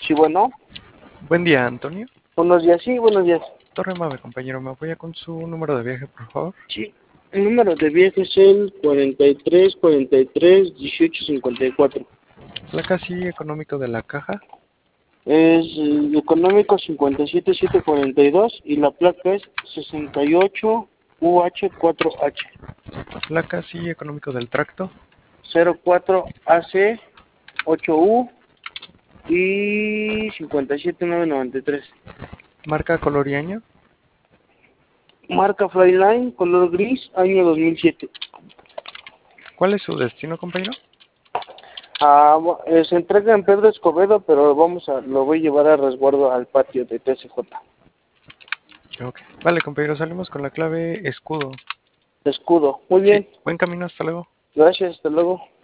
Sí, bueno. Buen día, Antonio. Buenos días, sí, buenos días. Torre Mave, compañero, ¿me apoya con su número de viaje, por favor? Sí, el número de viaje es el 43 18 54. Placa sí económico de la caja. Es económico 57742 y la placa es 68UH4H Placa sí económico del tracto. 04AC 8U y 57993. Marca, color y año. Marca Flyline, color gris, año 2007. ¿Cuál es su destino, compañero? Se entrega en Pedro Escobedo, pero lo voy a llevar a resguardo al patio de TCJ. Ok. Vale, compañero, salimos con la clave escudo. Escudo. Muy Sí, bien. buen camino, hasta luego. Gracias, hasta luego.